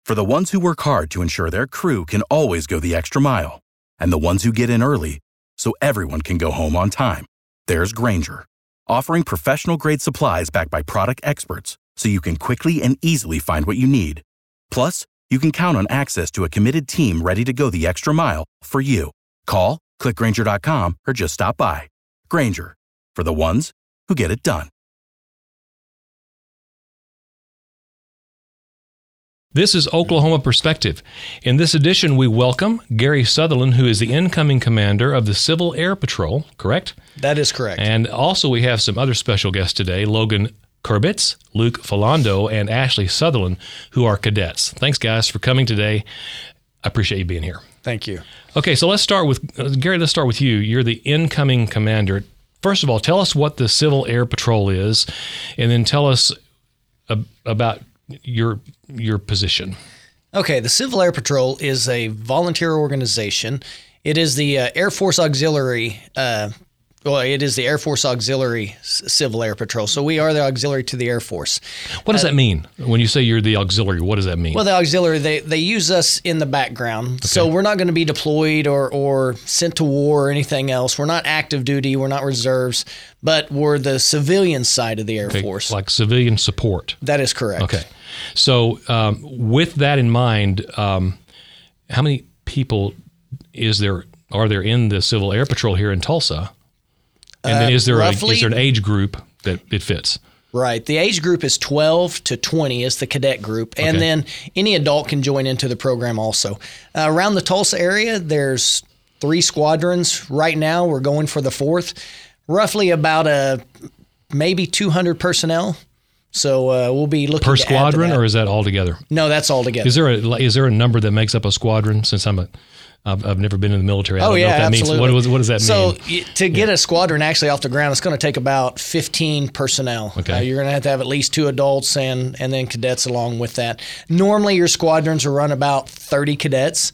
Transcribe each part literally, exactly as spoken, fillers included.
For the ones who work hard to ensure their crew can always go the extra mile, and the ones who get in early so everyone can go home on time, there's Grainger, offering professional-grade supplies backed by product experts so you can quickly and easily find what you need. Plus, you can count on access to a committed team ready to go the extra mile for you. Call, click Grainger dot com, or just stop by. Grainger, for the ones who get it done. This is Oklahoma Perspective. In this edition, we welcome Gary Sutherland, who is the incoming commander of the Civil Air Patrol, correct? That is correct. And also we have some other special guests today, Logan Kurbitz, Luke Philando, and Ashley Sutherland, who are cadets. Thanks, guys, for coming today. I appreciate you being here. Thank you. Okay, so let's start with, uh, Gary, let's start with you. You're the incoming commander. First of all, tell us what the Civil Air Patrol is, and then tell us uh, about your your position. Okay, the Civil Air Patrol is a volunteer organization. It is the uh, Air Force Auxiliary, uh, well, it is the Air Force Auxiliary Civil Air Patrol. So we are the auxiliary to the Air Force. What does uh, that mean? When you say you're the auxiliary, what does that mean? Well, the auxiliary, they, they use us in the background. Okay. So we're not going to be deployed or, or sent to war or anything else. We're not active duty. We're not reserves, but we're the civilian side of the Air okay, Force. Like civilian support. That is correct. Okay. So um, with that in mind, um, how many people is there are there in the Civil Air Patrol here in Tulsa? And then is there, uh, roughly, a, is there an age group that it fits? Right. The age group is twelve to twenty is the cadet group. And okay. then any adult can join into the program also. Uh, around the Tulsa area, there's three squadrons. Right now, we're going for the fourth. Roughly about a, maybe two hundred personnel. So uh, we'll be looking per to squadron, add to that. Or is that all together? No, that's all together. Is there a is there a number that makes up a squadron? Since I'm a I've, I've never been in the military. I oh don't yeah, know what that absolutely. means. What, what does that so mean? So to get yeah. a squadron actually off the ground, it's going to take about fifteen personnel. Okay. Uh, you're going to have to have at least two adults and and then cadets along with that. Normally, your squadrons will run about thirty cadets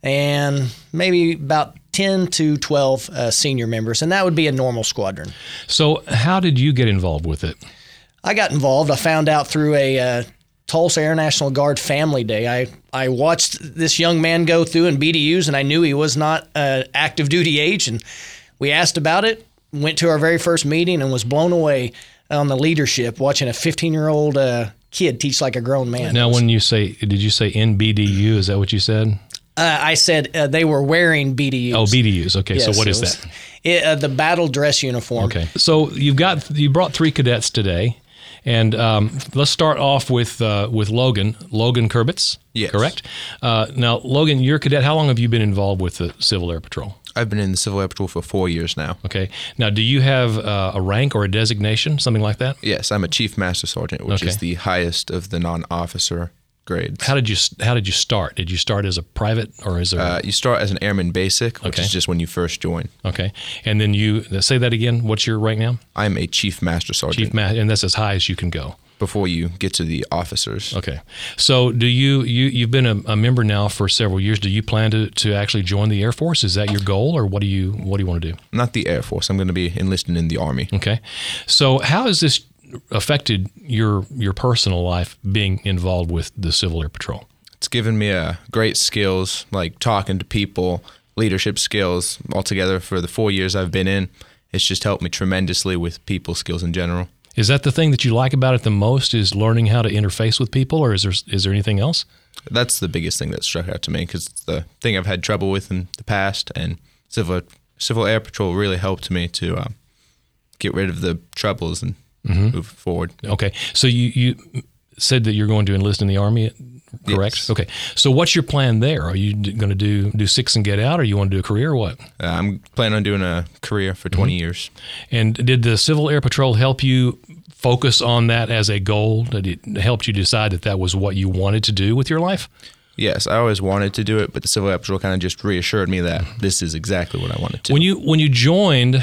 and maybe about ten to twelve uh, senior members, and that would be a normal squadron. So how did you get involved with it? I got involved. I found out through a uh, Tulsa Air National Guard Family Day. I, I watched this young man go through in B D Us, and I knew he was not uh, active duty age. And we asked about it, went to our very first meeting, and was blown away on the leadership watching a fifteen-year-old uh, kid teach like a grown man. Now, when you say, did you say in B D U? Is that what you said? Uh, I said uh, they were wearing B D Us. Oh, B D Us. Okay, yes, so what is was, that? It, uh, the battle dress uniform. Okay, so you've got you brought three cadets today. And um, let's start off with uh, with Logan, Logan Kurbitz, yes. correct? Uh, now, Logan, you're a cadet. How long have you been involved with the Civil Air Patrol? I've been in the Civil Air Patrol for four years now. Okay. Now, do you have uh, a rank or a designation, something like that? Yes, I'm a Chief Master Sergeant, which okay. is the highest of the non-officer grades. How did you How did you start? Did you start as a private or as a? Uh, you start as an Airman Basic, which okay. is just when you first join. Okay, and then you say that again. What's your rank now? I'm a Chief Master Sergeant. Chief Master, and that's as high as you can go before you get to the officers. Okay, so do you you you've been a, a member now for several years? Do you plan to, to actually join the Air Force? Is that your goal, or what do you what do you want to do? Not the Air Force. I'm going to be enlisting in the Army. Okay, so how has this affected your your personal life being involved with the Civil Air Patrol? It's given me uh, great skills, like talking to people, leadership skills altogether for the four years I've been in. It's just helped me tremendously with people skills in general. Is that the thing that you like about it the most, is learning how to interface with people, or is there is there anything else? That's the biggest thing that struck out to me, because it's the thing I've had trouble with in the past, and Civil Civil Air Patrol really helped me to uh, get rid of the troubles and mm-hmm. move forward. Okay, so you, you said that you're going to enlist in the Army, correct? Yes. Okay, so what's your plan there? Are you going to do do six and get out, or you want to do a career, or what? Uh, I'm planning on doing a career for twenty mm-hmm. years. And did the Civil Air Patrol help you focus on that as a goal? Did it help you decide that that was what you wanted to do with your life? Yes, I always wanted to do it, but the Civil Air Patrol kind of just reassured me that this is exactly what I wanted to. When you when you joined,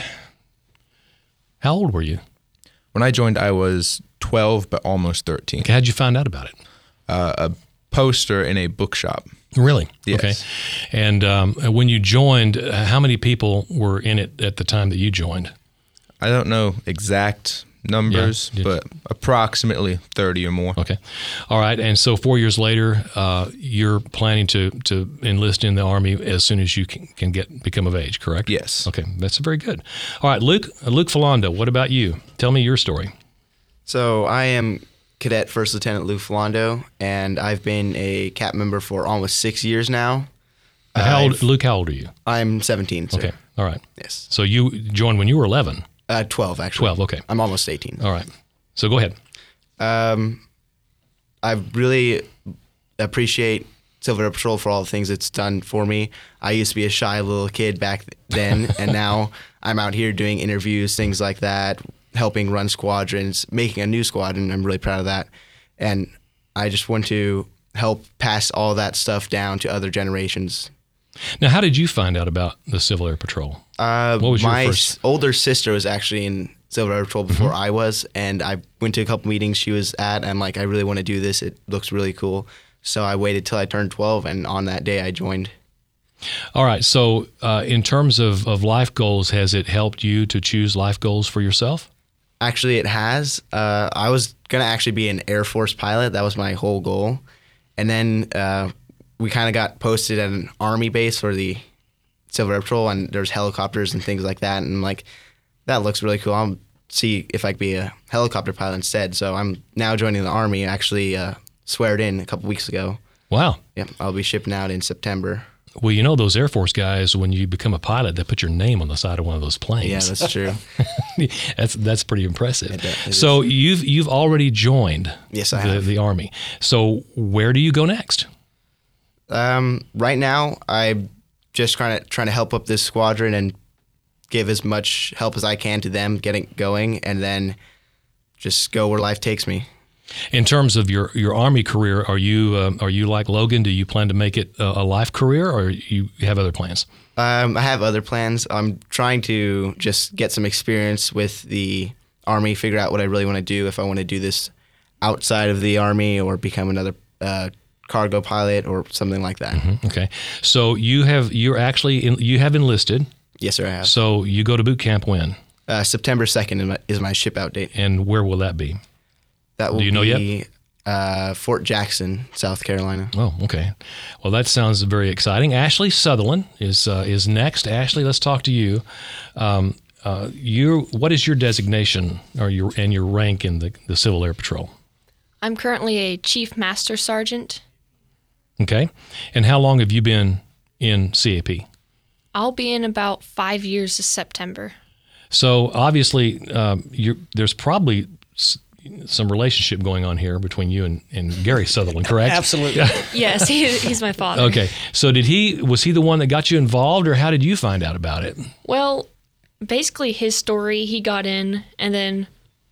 how old were you? When I joined, I was twelve, but almost thirteen. Okay, how'd you find out about it? Uh, a poster in a bookshop. Really? Yes. Okay. And um, when you joined, how many people were in it at the time that you joined? I don't know exact numbers, Yeah. but approximately thirty or more. Okay. All right. And so four years later, uh, you're planning to, to enlist in the Army as soon as you can, can get become of age, correct? Yes. Okay. That's very good. All right. Luke, Luke Falando, what about you? Tell me your story. So I am Cadet First Lieutenant Luke Falando, and I've been a C A P member for almost six years now. Uh, how old, I've- Luke, how old are you? I'm seventeen, sir. Okay. All right. Yes. So you joined when you were eleven. Uh, twelve, actually. twelve, okay. I'm almost eighteen. All right. So go ahead. Um, I really appreciate Silver Air Patrol for all the things it's done for me. I used to be a shy little kid back then, and now I'm out here doing interviews, things like that, helping run squadrons, making a new squadron. I'm really proud of that. And I just want to help pass all that stuff down to other generations. Now, how did you find out about the Civil Air Patrol? Uh, What was your my first- s- older sister was actually in Silver Air Patrol before I was, and I went to a couple meetings she was at, and I'm like, I really want to do this. It looks really cool. So I waited till I turned twelve, and on that day I joined. All right. So, uh, in terms of, of life goals, has it helped you to choose life goals for yourself? Actually, it has. Uh, I was going to actually be an Air Force pilot. That was my whole goal. And then uh, we kind of got posted at an Army base for the Silver Air Patrol, and there's helicopters and things like that. And I'm like, that looks really cool. I'll see if I could be a helicopter pilot instead. So I'm now joining the Army, actually uh, sweared in a couple weeks ago. Wow. Yep, I'll be shipping out in September. Well, you know, those Air Force guys, when you become a pilot, they put your name on the side of one of those planes. Yeah, that's true. that's that's pretty impressive. It- it is. So you've you've already joined Yes, I the, have. the Army. So where do you go next? Um, right now, I'm just trying to trying to help up this squadron and give as much help as I can to them getting going, and then just go where life takes me. In terms of your, your Army career, are you um, are you like Logan? Do you plan to make it a, a life career, or you have other plans? Um, I have other plans. I'm trying to just get some experience with the Army, figure out what I really want to do, if I want to do this outside of the Army or become another uh, cargo pilot or something like that. Mm-hmm. Okay, so you have you're actually in, you have enlisted. Yes, sir, I have. So you go to boot camp when, Uh, September second is my, is my ship out date. and where will that be? That will Do you know be yet? Uh, Fort Jackson, South Carolina. Oh, okay. Well, that sounds very exciting. Ashley Sutherland is uh, is next. Ashley, let's talk to you. Um, uh, you, what is your designation or your and your rank in the, the Civil Air Patrol? I'm currently a Chief Master Sergeant. Okay, and how long have you been in C A P? I'll be in about five years this September. So obviously, um, you're, there's probably s- some relationship going on here between you and, and Gary Sutherland, correct? Absolutely. Yes, he, he's my father. Okay. So did he? Was he the one that got you involved, or how did you find out about it? Well, basically his story, he got in, and then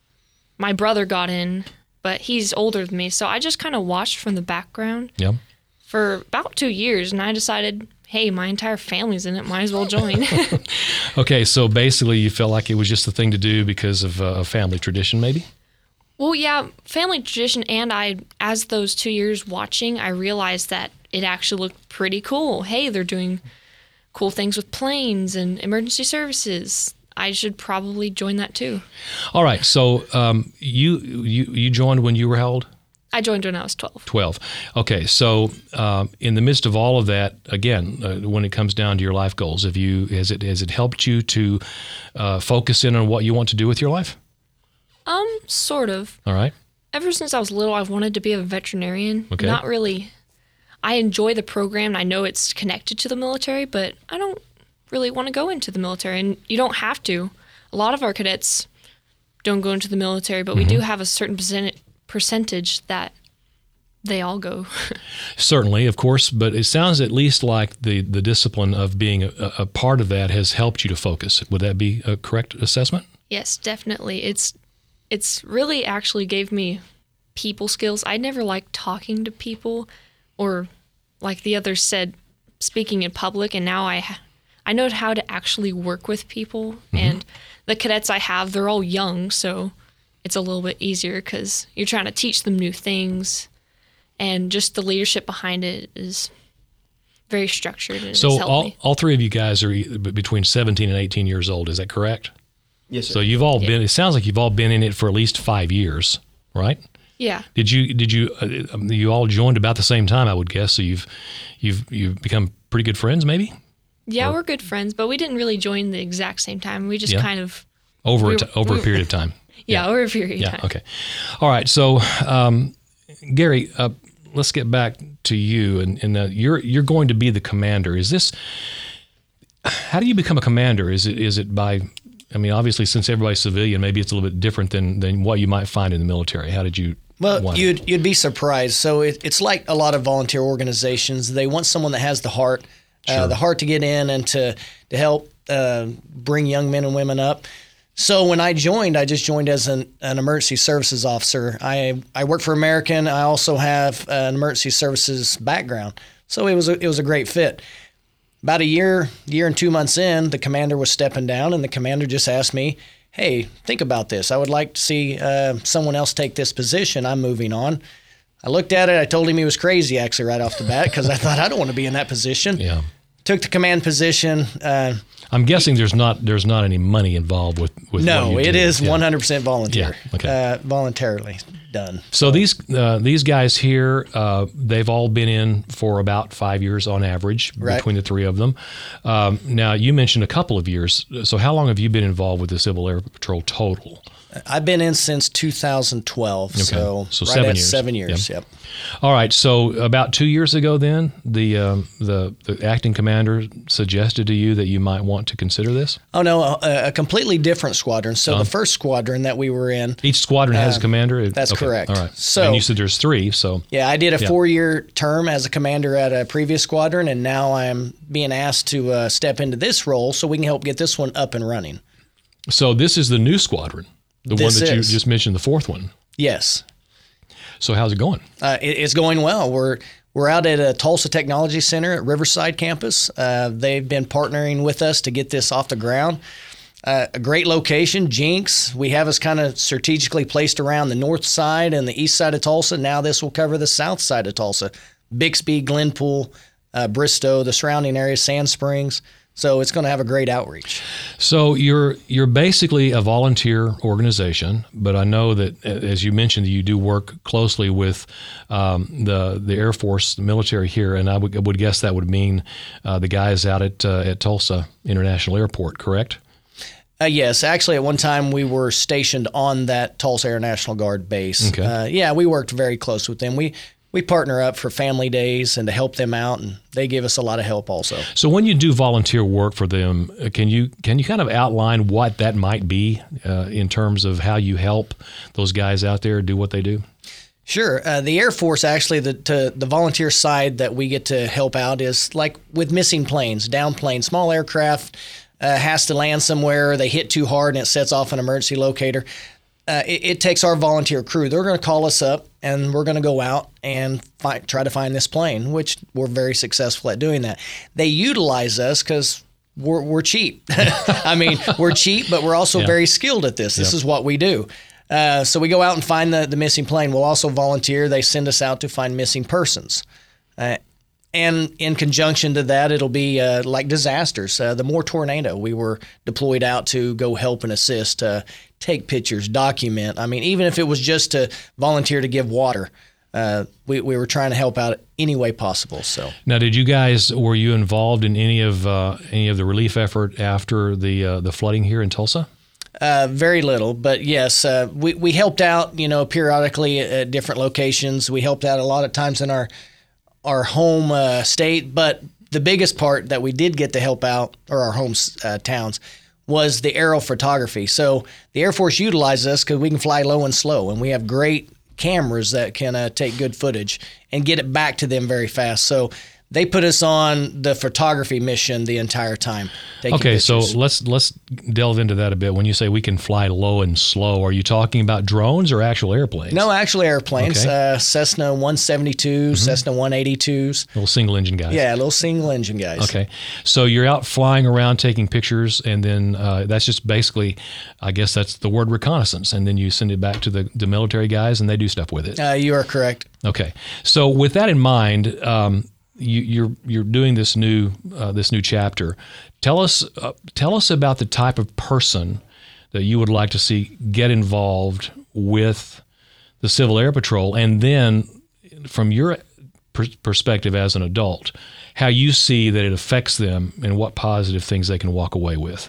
my brother got in, but he's older than me, so I just kind of watched from the background Yeah. for about two years, and I decided, hey, my entire family's in it, might as well join. Okay. So basically, you felt like it was just the thing to do because of uh, family tradition, maybe? Well, yeah, family tradition, and I, as those two years watching, I realized that it actually looked pretty cool. Hey, they're doing cool things with planes and emergency services. I should probably join that too. All right. So um, you you you joined when you were how old? I joined when I was twelve. twelve. Okay. So um, in the midst of all of that, again, uh, when it comes down to your life goals, have you has it has it helped you to uh, focus in on what you want to do with your life? Um, sort of. All right. Ever since I was little, I've wanted to be a veterinarian. Okay. Not really. I enjoy the program. And I know it's connected to the military, but I don't really want to go into the military. And you don't have to. A lot of our cadets don't go into the military, but we do have a certain percent- percentage that they all go. Certainly, of course, but it sounds at least like the, the discipline of being a, a part of that has helped you to focus. Would that be a correct assessment? Yes, definitely. It's it's really actually gave me people skills. I never liked talking to people, or like the others said, speaking in public, and now I ha- I know how to actually work with people. Mm-hmm. And the cadets I have, they're all young, so it's a little bit easier because you're trying to teach them new things, and just the leadership behind it is very structured. And So it's helped all, me. all three of you guys are e- between seventeen and eighteen years old. Is that correct? Yes, sir. So you've all been. It sounds like you've all been in it for at least five years, right? Yeah. Did you? Did you? Uh, you all joined about the same time, I would guess. So you've, you've, you've become pretty good friends, maybe. Yeah, or, we're good friends, but we didn't really join the exact same time. We just yeah. kind of over we a t- over a period of time. Yeah, yeah, over a period yeah, of time. Okay. All right. So, um, Gary, uh, let's get back to you, and, and uh, you're you're going to be the commander. Is this? How do you become a commander? Is it is it by? I mean, obviously, since everybody's civilian, maybe it's a little bit different than than what you might find in the military. How did you? Well, you'd you'd be surprised. So it, it's like a lot of volunteer organizations. They want someone that has the heart, Sure. uh, the heart to get in and to to help uh, bring young men and women up. So when I joined, I just joined as an, an emergency services officer. I I work for American. I also have an emergency services background. So it was a, it was a great fit. About a year, year and two months in, the commander was stepping down, and the commander just asked me, hey, think about this. I would like to see uh, someone else take this position. I'm moving on. I looked at it. I told him he was crazy, actually, right off the bat, because I thought I don't want to be in that position. Yeah. Took the command position. Uh, I'm guessing there's not there's not any money involved with with no, what you it do. is Yeah. one hundred percent volunteer. Yeah, okay. Uh, voluntarily done. So these uh, these guys here, uh, they've all been in for about five years on average Right. between the three of them. Um, now, you mentioned a couple of years. So how long have you been involved with the Civil Air Patrol total? I've been in since two thousand twelve, so, So right seven at years. seven years. Yep. Yep. All right. So about two years ago, then the um, the the acting commander suggested to you that you might want to consider this. Oh no, a, a completely different squadron. So the first squadron that we were in. Each squadron has a commander. that's Okay. correct. All right. So- and you said there's three. So Yeah, I did a Yeah. four-year term as a commander at a previous squadron, and now I'm being asked to uh, step into this role so we can help get this one up and running. so this is the new squadron, the This one that is. you just mentioned, the fourth one. Yes, So how's it going? uh, it, it's going well. We're we're out at a Tulsa Technology Center at Riverside campus. Uh, they've been partnering with us to get this off the ground. Uh, a great location, Jinx. We have us kind of strategically placed around the north side and the east side of Tulsa. Now this will cover the south side of Tulsa, Bixby, Glenpool, uh, Bristow, the surrounding area, Sand Springs. So it's going to have a great outreach. So you're you're basically a volunteer organization, but I know that, as you mentioned, you do work closely with um, the the Air Force, the military here, and I would, I would guess that would mean uh, the guys out at uh, at Tulsa International Airport, correct? Uh, yes, actually, at one time we were stationed on that Tulsa Air National Guard base. Okay. Uh, yeah, we worked very close with them. We we partner up for family days and to help them out, and they give us a lot of help also. So when you do volunteer work for them, uh, can you can you kind of outline what that might be uh, in terms of how you help those guys out there do what they do? Sure. Uh, the Air Force, actually, the to, the volunteer side that we get to help out is like with missing planes, down planes, small aircraft uh, has to land somewhere, they hit too hard and it sets off an emergency locator. Uh, it, it takes our volunteer crew. They're going to call us up, and we're going to go out and find, try to find this plane, which we're very successful at doing that. They utilize us because we're, we're cheap. I mean, we're cheap, but we're also Yeah. very skilled at this. This Yep. is what we do. Uh, so we go out and find the, the missing plane. We'll also volunteer. They send us out to find missing persons. Uh, and in conjunction to that, it'll be uh, like disasters. Uh, the Moore tornado, we were deployed out to go help and assist, uh, take pictures, document. I mean, even if it was just to volunteer to give water, uh, we, we were trying to help out any way possible. So Now, did you guys were you involved in any of uh, any of the relief effort after the uh, the flooding here in Tulsa? Uh, very little, but yes, uh, we, we helped out, you know, periodically at different locations. We helped out a lot of times in our our home uh, state, but the biggest part that we did get to help out, or our home uh, towns, was the aerial photography. So the Air Force utilizes us because we can fly low and slow, and we have great cameras that can uh, take good footage and get it back to them very fast. So they put us on the photography mission the entire time. taking Okay, so pictures. let's let's delve into that a bit. When you say we can fly low and slow, are you talking about drones or actual airplanes? No, actually airplanes. Okay. Uh, Cessna one seventy-twos, Cessna one eighty-twos. Little single engine guys. Yeah, little single engine guys. Okay, so you're out flying around taking pictures, and then uh, that's just basically, I guess that's the word reconnaissance, and then you send it back to the, the military guys, and they do stuff with it. Uh, you are correct. Okay, so with that in mind, um, you, you're you're doing this new uh, this new chapter. Tell us uh, tell us about the type of person that you would like to see get involved with the Civil Air Patrol, and then from your per- perspective as an adult, how you see that it affects them and what positive things they can walk away with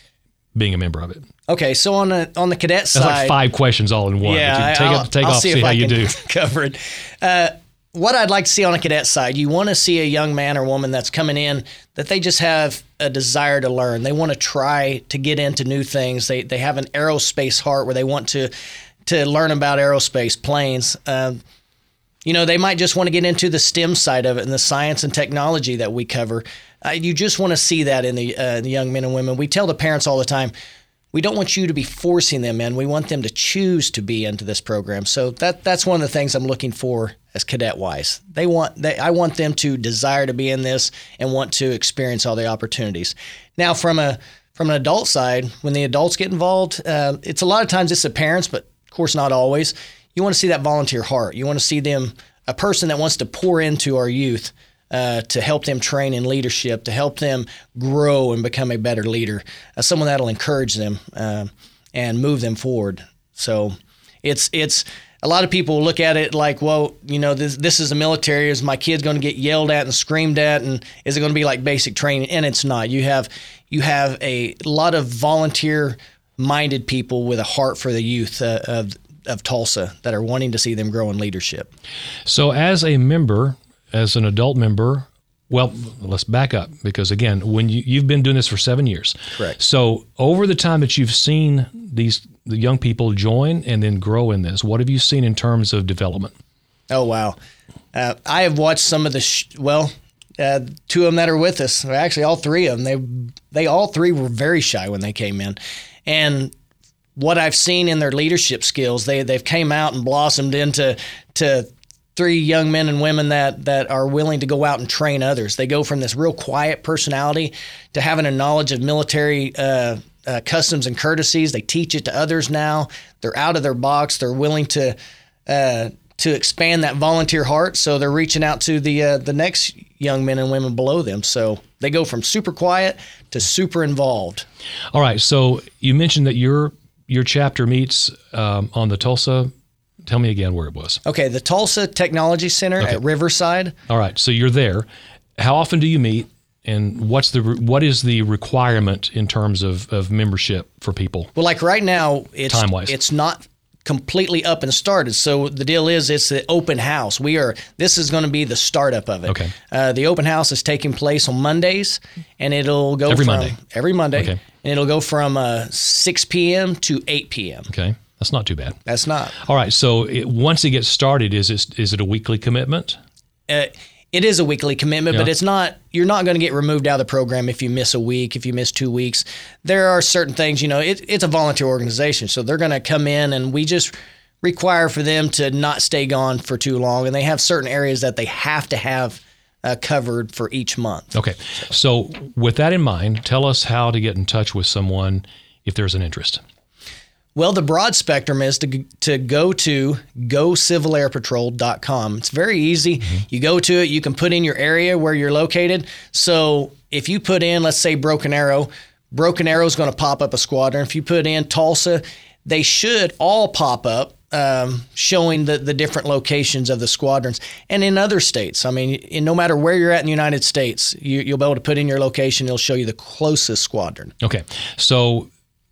being a member of it. Okay, so on the on the cadet That's side, like five questions all in one. Yeah, take I'll, up, take I'll off, see, see if how I you can do. cover it. Uh, what I'd like to see on a cadet side, you want to see a young man or woman that's coming in that they just have a desire to learn. They want to try to get into new things. They they have an aerospace heart where they want to to learn about aerospace, planes. Um, you know, they might just want to get into the STEM side of it and the science and technology that we cover. Uh, you just want to see that in the, uh, the young men and women. We tell the parents all the time, we don't want you to be forcing them in. We want them to choose to be into this program. So that that's one of the things I'm looking for as cadet-wise. They want they, I want them to desire to be in this and want to experience all the opportunities. Now, from a from an adult side, when the adults get involved, uh, it's a lot of times it's the parents, but of course not always. You want to see that volunteer heart. You want to see them, a person that wants to pour into our youth uh, to help them train in leadership, to help them grow and become a better leader, uh, someone that'll encourage them uh, and move them forward. So it's it's a lot of people look at it like, well, you know, this this is the military. Is my kid going to get yelled at and screamed at, and is it going to be like basic training? And it's not. You have you have a lot of volunteer-minded people with a heart for the youth uh, of of Tulsa that are wanting to see them grow in leadership. So as a member, as an adult member, well, let's back up, because again, when you, you've been doing this for seven years. Correct. So over the time that you've seen these the young people join and then grow in this, what have you seen in terms of development? Oh, wow. Uh, I have watched some of the, sh- well, uh, two of them that are with us, or actually all three of them, they, they all three were very shy when they came in. And what I've seen in their leadership skills, they they've came out and blossomed into to three young men and women that that are willing to go out and train others. They go from this real quiet personality to having a knowledge of military uh, uh, customs and courtesies. They teach it to others now. They're out of their box. They're willing to uh, to expand that volunteer heart. So they're reaching out to the uh, the next young men and women below them. So they go from super quiet to super involved. All right. So you mentioned that you're Your chapter meets um, on the Tulsa. Tell me again where it was. Okay, the Tulsa Technology Center Okay. at Riverside. All right, so you're there. How often do you meet, and what's the what is the requirement in terms of, of membership for people? Well, like right now, it's Time-wise. it's not completely up and started. So the deal is, it's the open house. We are. This is going to be the startup of it. Okay. Uh, the open house is taking place on Mondays, and it'll go Every from Monday. every Monday, Okay. and it'll go from uh, six p.m. to eight p.m. Okay, that's not too bad. That's not. All right, so it, once it gets started, is it is it a weekly commitment? Uh, it is a weekly commitment, Yeah. but it's not. You're not going to get removed out of the program if you miss a week, if you miss two weeks. There are certain things. You know, it, it's a volunteer organization, so they're going to come in, and we just require for them to not stay gone for too long, and they have certain areas that they have to have uh, covered for each month. Okay, so with that in mind, tell us how to get in touch with someone if there's an interest. Well, the broad spectrum is to to go to go civil air patrol dot com. It's very easy. Mm-hmm. You go to it, you can put in your area where you're located. So if you put in, let's say, Broken Arrow, Broken Arrow is going to pop up a squadron. If you put in Tulsa, they should all pop up, um, showing the, the different locations of the squadrons. And in other states, I mean, in, no matter where you're at in the United States, you, you'll be able to put in your location. It'll show you the closest squadron. Okay, so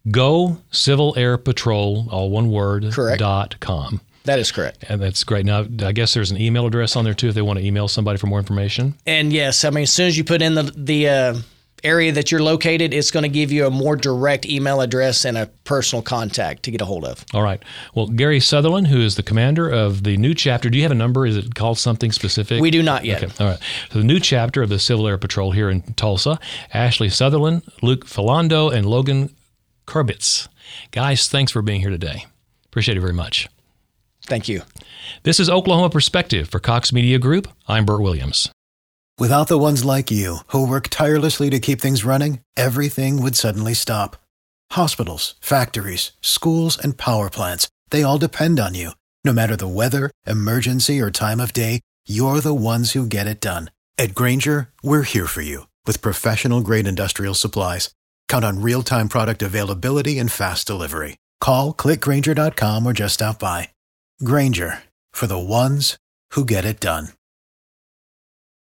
go Civil Air Patrol, all one word, Correct. dot com. That is correct. And that's great. Now, I guess there's an email address on there too if they want to email somebody for more information. And yes, I mean, as soon as you put in the the uh, area that you're located, it's going to give you a more direct email address and a personal contact to get a hold of. All right. Well, Gary Sutherland, who is the commander of the new chapter, do you have a number? Is it called something specific? We do not yet. Okay. All right. So the new chapter of the Civil Air Patrol here in Tulsa, Ashley Sutherland, Luke Philando, and Logan Kurbitz. Guys, thanks for being here today. Appreciate it very much. Thank you. This is Oklahoma Perspective for Cox Media Group. I'm Burt Williams. Without the ones like you, who work tirelessly to keep things running, everything would suddenly stop. Hospitals, factories, schools, and power plants, they all depend on you. No matter the weather, emergency, or time of day, you're the ones who get it done. At Grainger, we're here for you with professional-grade industrial supplies. Count on real-time product availability and fast delivery. Call, click Grainger dot com, or just stop by. Grainger, for the ones who get it done.